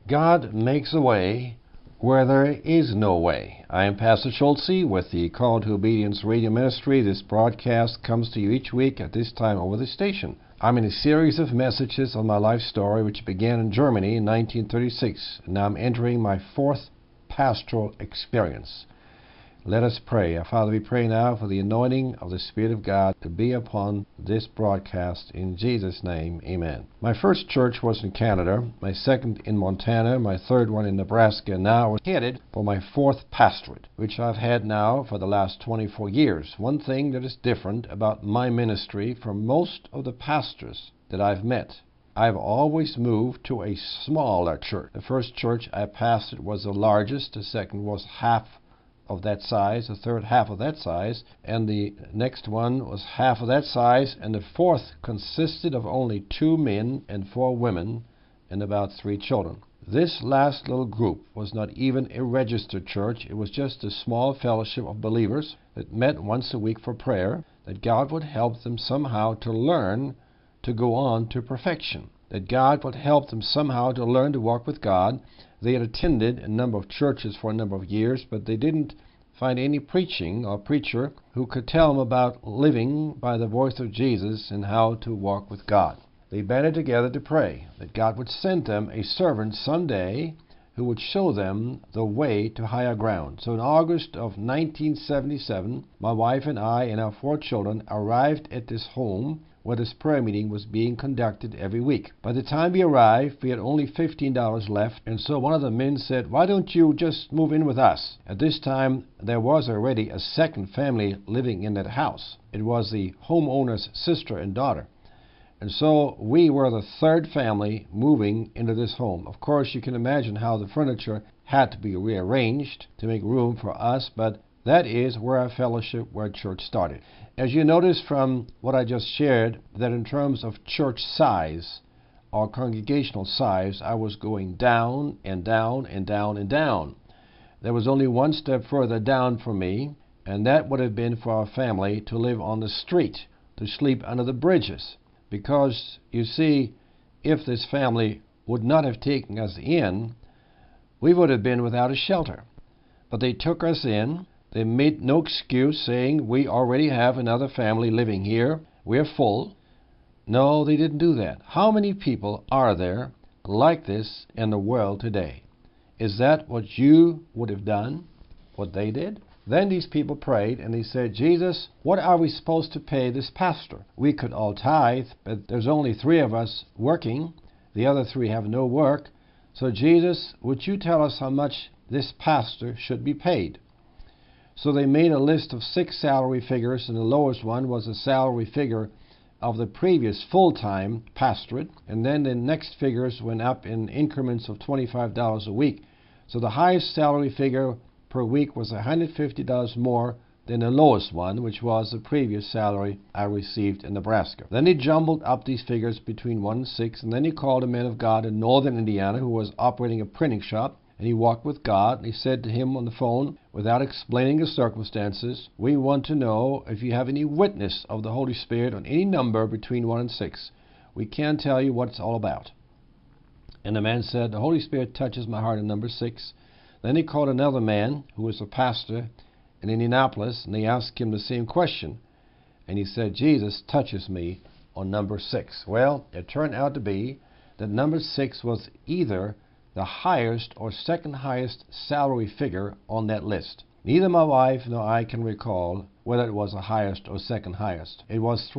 God makes a way where there is no way. I am Pastor Schultze with the Call to Obedience Radio Ministry. This broadcast comes to you each week at this time over the station. I'm in a series of messages on my life story which began in Germany in 1936. Now I'm entering my fourth pastoral experience. Let us pray. Father, we pray now for the anointing of the Spirit of God to be upon this broadcast. In Jesus' name, amen. My first church was in Canada, my second in Montana, my third one in Nebraska, and now I'm headed for my fourth pastorate, which I've had now for the last 24 years. One thing that is different about my ministry from most of the pastors that I've met, I've always moved to a smaller church. The first church I pastored was the largest, the second was half of that size, the third half of that size, and the next one was half of that size, and the fourth consisted of only 2 men and 4 women and about 3 children. This last little group was not even a registered church. It was just a small fellowship of believers that met once a week for prayer, that God would help them somehow to learn to go on to perfection, that God would help them somehow to learn to walk with God. They had attended a number of churches for a number of years, but they didn't find any preaching or preacher who could tell them about living by the voice of Jesus and how to walk with God. They banded together to pray that God would send them a servant someday who would show them the way to higher ground. So in August of 1977, my wife and I and our 4 children arrived at this home where this prayer meeting was being conducted every week. By the time we arrived, we had only $15 left, and so one of the men said, "Why don't you just move in with us?" At this time, there was already a second family living in that house. It was the homeowner's sister and daughter. And so we were the third family moving into this home. Of course, you can imagine how the furniture had to be rearranged to make room for us, but that is where our fellowship, where church started. As you notice from what I just shared, that in terms of church size or congregational size, I was going down and down and down and down. There was only one step further down for me, and that would have been for our family to live on the street, to sleep under the bridges. Because, you see, if this family would not have taken us in, we would have been without a shelter. But they took us in. They made no excuse saying, "We already have another family living here. We're full." No, they didn't do that. How many people are there like this in the world today? Is that what you would have done, what they did? Then these people prayed and they said, "Jesus, what are we supposed to pay this pastor? We could all tithe, but there's only 3 of us working. The other 3 have no work. So Jesus, would you tell us how much this pastor should be paid?" So they made a list of 6 salary figures, and the lowest one was the salary figure of the previous full-time pastorate, and then the next figures went up in increments of $25 a week. So the highest salary figure per week was $150 more than the lowest one, which was the previous salary I received in Nebraska. Then he jumbled up these figures between 1 and 6, and then he called a man of God in northern Indiana who was operating a printing shop, and he walked with God, and he said to him on the phone, without explaining the circumstances, "We want to know if you have any witness of the Holy Spirit on any number between 1 and 6. We can't tell you what it's all about." And the man said, "The Holy Spirit touches my heart in number 6. Then he called another man who was a pastor in Indianapolis, and he asked him the same question. And he said, "Jesus touches me on number 6. Well, it turned out to be that number 6 was either the highest or second highest salary figure on that list. Neither my wife nor I can recall whether it was the highest or second highest. It was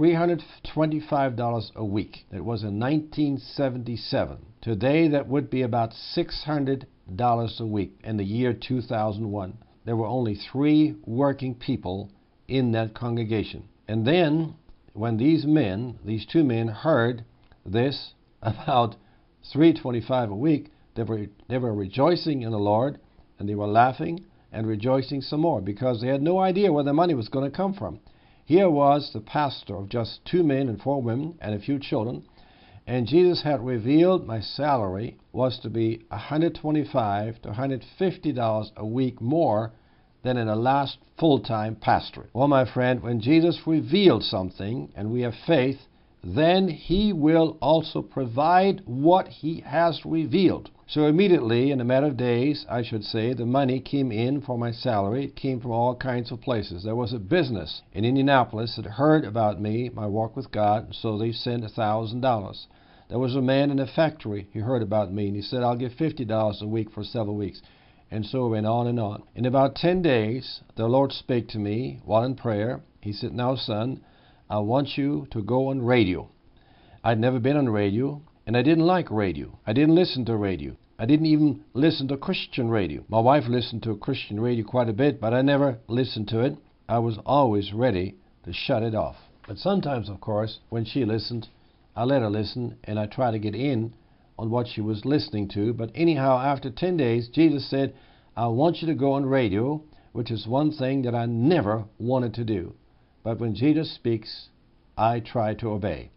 $325 a week. It was in 1977. Today that would be about $600 a week in the year 2001. There were only 3 working people in that congregation. And then when these 2 men heard this about $325 a week, they were rejoicing in the Lord, and they were laughing and rejoicing some more because they had no idea where the money was going to come from. Here was the pastor of just 2 men and 4 women and a few children, and Jesus had revealed my salary was to be $125 to $150 a week more than in the last full-time pastorate. Well, my friend, when Jesus revealed something and we have faith, then he will also provide what he has revealed. So immediately, in a matter of days, I should say, the money came in for my salary. It came from all kinds of places. There was a business in Indianapolis that heard about me, my walk with God, so they sent $1,000. There was a man in a factory. He heard about me, and he said, I'll give $50 a week for several weeks. And so it went on and on. In about 10 days, the Lord spake to me while in prayer. He said, now, son, I want you to go on radio. I'd never been on radio, and I didn't like radio. I didn't listen to radio. I didn't even listen to Christian radio. My wife listened to Christian radio quite a bit, but I never listened to it. I was always ready to shut it off. But sometimes, of course, when she listened, I let her listen, and I try to get in on what she was listening to. But anyhow, after 10 days, Jesus said, I want you to go on radio, which is one thing that I never wanted to do. But when Jesus speaks, I try to obey.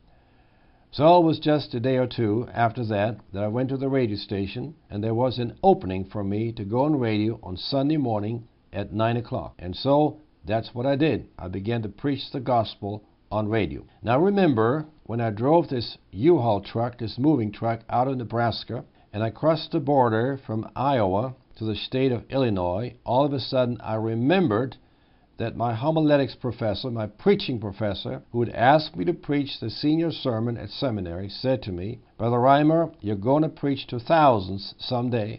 So it was just a day or two after that I went to the radio station, and there was an opening for me to go on radio on Sunday morning at 9 o'clock. And so that's what I did. I began to preach the gospel on radio. Now remember, when I drove this U-Haul truck, this moving truck, out of Nebraska, and I crossed the border from Iowa to the state of Illinois, all of a sudden I remembered that my homiletics professor, my preaching professor, who had asked me to preach the senior sermon at seminary, said to me, Brother Reimer, you're going to preach to thousands someday.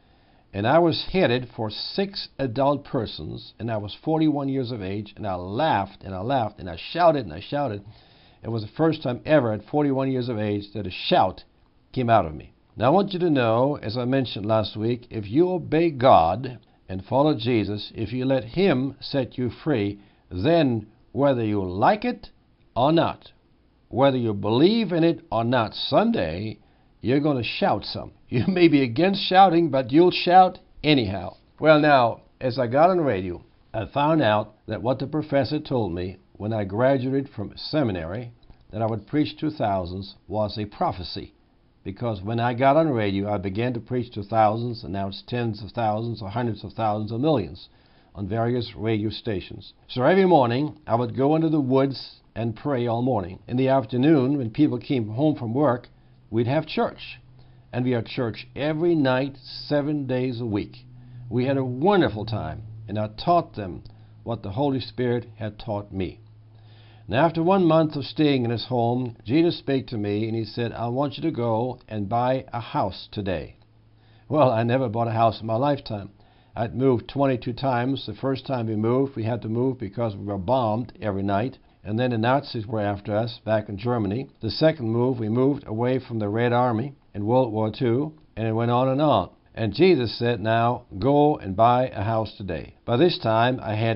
And I was headed for 6 adult persons, and I was 41 years of age, and I laughed, and I laughed, and I shouted, and I shouted. It was the first time ever at 41 years of age that a shout came out of me. Now I want you to know, as I mentioned last week, if you obey God and follow Jesus, if you let Him set you free, then whether you like it or not, whether you believe in it or not, someday you're going to shout some. You may be against shouting, but you'll shout anyhow. Well, now, as I got on radio, I found out that what the professor told me when I graduated from seminary, that I would preach to thousands, was a prophecy. Because when I got on radio, I began to preach to thousands, and now it's tens of thousands or hundreds of thousands or millions on various radio stations. So every morning, I would go into the woods and pray all morning. In the afternoon, when people came home from work, we'd have church. And we had church every night, 7 days a week. We had a wonderful time, and I taught them what the Holy Spirit had taught me. Now, after 1 month of staying in his home, Jesus spake to me, and he said, I want you to go and buy a house today. Well, I never bought a house in my lifetime. I'd moved 22 times. The first time we moved, we had to move because we were bombed every night. And then the Nazis were after us back in Germany. The second move, we moved away from the Red Army in World War II, and it went on and on. And Jesus said, now, go and buy a house today. By this time, I had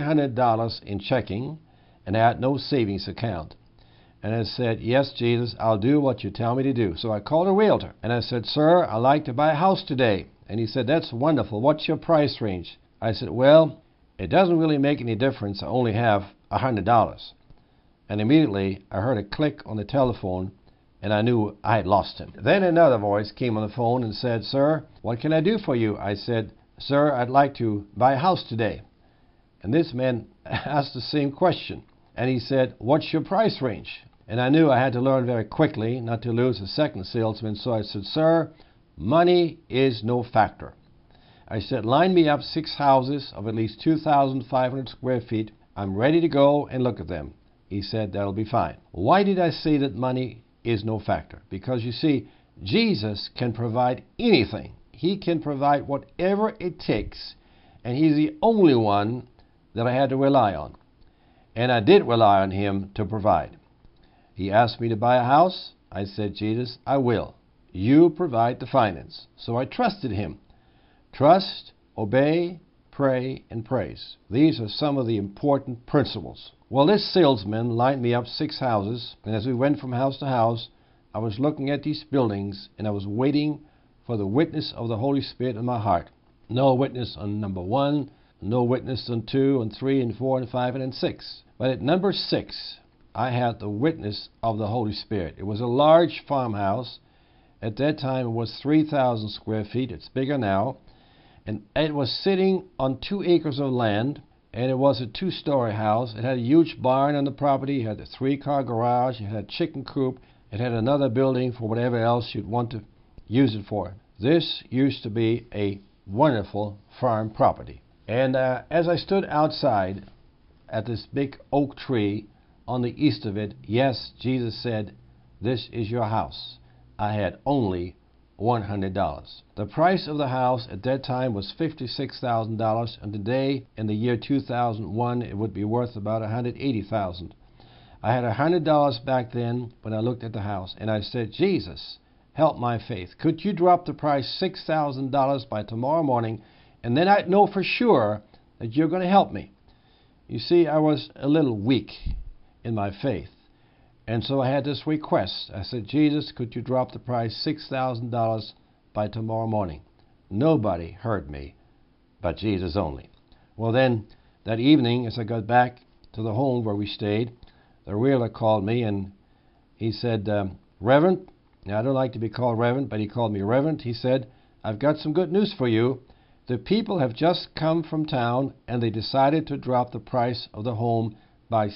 $100 in checking, and I had no savings account. And I said, yes, Jesus, I'll do what you tell me to do. So I called a realtor, and I said, sir, I'd like to buy a house today. And he said, that's wonderful. What's your price range? I said, well, it doesn't really make any difference. I only have $100. And immediately I heard a click on the telephone, and I knew I had lost him. Then another voice came on the phone and said, sir, what can I do for you? I said, sir, I'd like to buy a house today. And this man asked the same question. And he said, what's your price range? And I knew I had to learn very quickly not to lose a second salesman. So I said, sir, money is no factor. I said, line me up 6 houses of at least 2,500 square feet. I'm ready to go and look at them. He said, that'll be fine. Why did I say that money is no factor? Because you see, Jesus can provide anything. He can provide whatever it takes. And He's the only one that I had to rely on. And I did rely on Him to provide. He asked me to buy a house. I said, Jesus, I will. You provide the finance. So I trusted Him. Trust, obey, pray, and praise. These are some of the important principles. Well, this salesman lined me up 6 houses, and as we went from house to house, I was looking at these buildings, and I was waiting for the witness of the Holy Spirit in my heart. No witness on number 1, no witness on 2, and 3, and 4, and 5, and then 6. But at number 6, I had the witness of the Holy Spirit. It was a large farmhouse. At that time, it was 3,000 square feet. It's bigger now. And it was sitting on 2 acres of land, and it was a 2-story house. It had a huge barn on the property. It had a 3-car garage. It had a chicken coop. It had another building for whatever else you'd want to use it for. This used to be a wonderful farm property. And as I stood outside at this big oak tree on the east of it, yes, Jesus said, "This is your house." I had only $100. The price of the house at that time was $56,000, and today, in the year 2001, it would be worth about $180,000. I had $100 back then when I looked at the house, and I said, "Jesus, help my faith. Could you drop the price $6,000 by tomorrow morning, and then I'd know for sure that you're going to help me." You see, I was a little weak in my faith, and so I had this request. I said, "Jesus, could you drop the price $6,000 by tomorrow morning?" Nobody heard me but Jesus only. Well, then, that evening, as I got back to the home where we stayed, the realtor called me, and he said, "Reverend," now I don't like to be called Reverend, but he called me Reverend. He said, "I've got some good news for you. The people have just come from town, and they decided to drop the price of the home by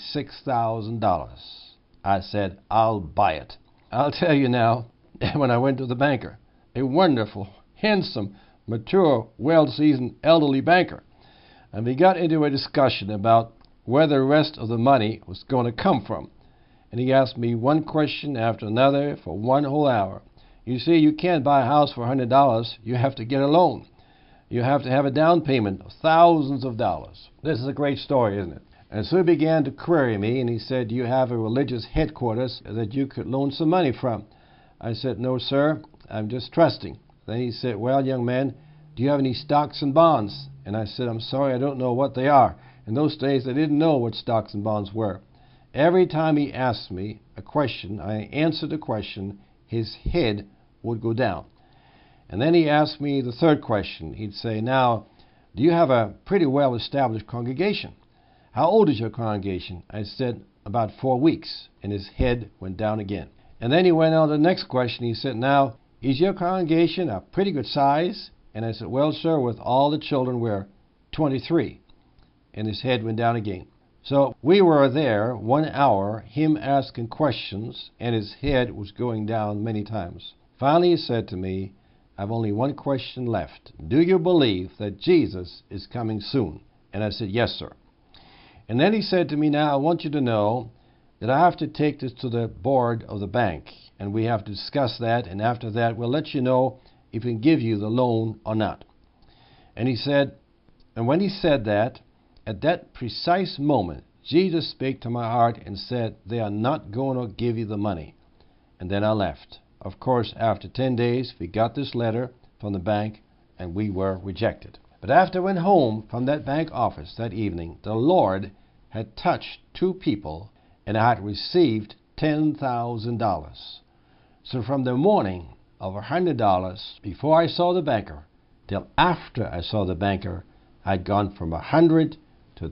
$6,000. I said, "I'll buy it." I'll tell you now, when I went to the banker, a wonderful, handsome, mature, well-seasoned, elderly banker, and we got into a discussion about where the rest of the money was going to come from. And he asked me one question after another for 1 whole hour. You see, you can't buy a house for $100. You have to get a loan. You have to have a down payment of thousands of dollars. This is a great story, isn't it? And so he began to query me, and he said, "Do you have a religious headquarters that you could loan some money from?" I said, "No, sir, I'm just trusting." Then he said, "Well, young man, do you have any stocks and bonds?" And I said, "I'm sorry, I don't know what they are." In those days, I didn't know what stocks and bonds were. Every time he asked me a question, I answered the question, his head would go down. And then he asked me the third question. He'd say, "Now, do you have a pretty well-established congregation? How old is your congregation?" I said, "About 4 weeks." And his head went down again. And then he went on to the next question. He said, "Now, is your congregation a pretty good size?" And I said, "Well, sir, with all the children, we're 23. And his head went down again. So we were there 1 hour, him asking questions, and his head was going down many times. Finally, he said to me, "I've only one question left. Do you believe that Jesus is coming soon?" And I said, "Yes, sir." And then he said to me, "Now, I want you to know that I have to take this to the board of the bank, and we have to discuss that, and after that, we'll let you know if we can give you the loan or not." And he said, and when he said that, at that precise moment, Jesus spoke to my heart and said, "They are not going to give you the money." And then I left. Of course, after 10 days, we got this letter from the bank, and we were rejected. But after I went home from that bank office that evening, the Lord had touched 2 people, and I had received $10,000. So from the morning of $100 before I saw the banker till after I saw the banker, I'd gone from $100 to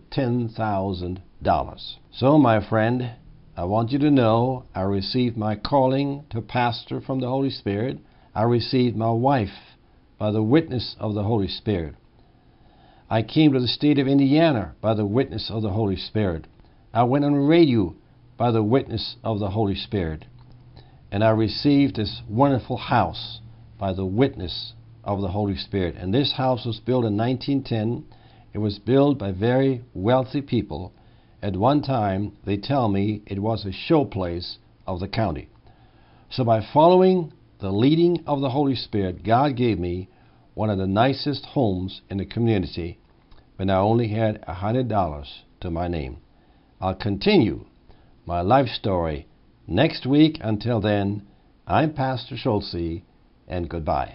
$10,000. So, my friend, I want you to know I received my calling to pastor from the Holy Spirit. I received my wife by the witness of the Holy Spirit. I came to the state of Indiana by the witness of the Holy Spirit. I went on radio by the witness of the Holy Spirit. And I received this wonderful house by the witness of the Holy Spirit. And this house was built in 1910. It was built by very wealthy people. At one time, they tell me it was a showplace of the county. So by following the leading of the Holy Spirit, God gave me one of the nicest homes in the community when I only had $100 to my name. I'll continue my life story next week. Until then, I'm Pastor Schulze, and goodbye.